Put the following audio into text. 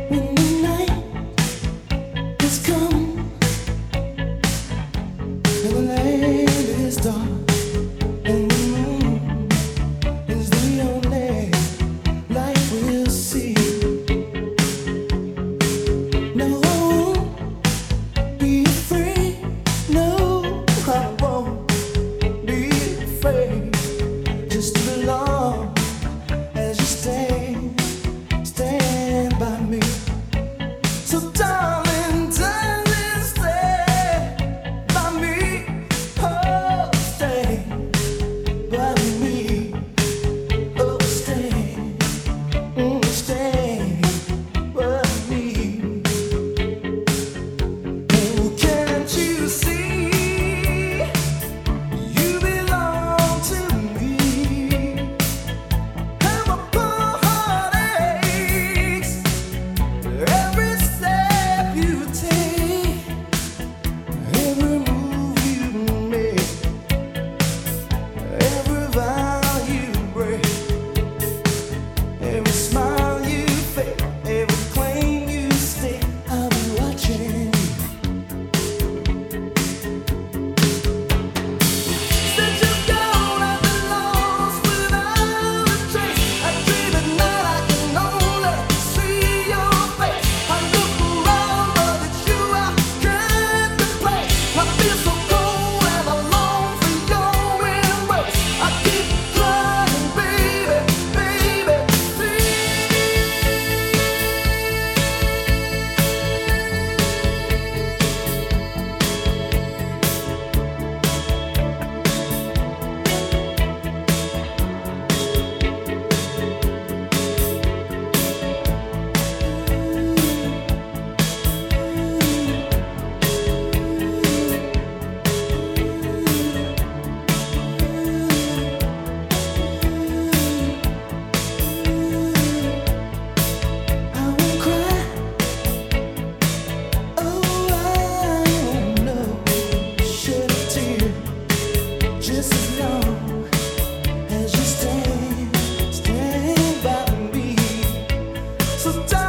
When the night has come and the land is dark and the moon is the only light we'll see. No, I won't be afraid. No, I won't be afraid. Just belong as you stand by me. So darling, darling, stay by me. Oh, stay by me. Oh, stay, stay by me. Oh, can't you see you belong to me? And my poor heart aches every step you take, every move you make, every vow you break, every smile you fake, every claim you stake. I'll be watching you. Since you're gone, I've been lost without a trace. I dream at night, I can only see your face. I look around, but it's you I can't replace. I feel so cold and I long for your embrace. I keep trying, baby, baby, I won't cry. Oh, I won't know. Shed a tear just as long as you stand by me. So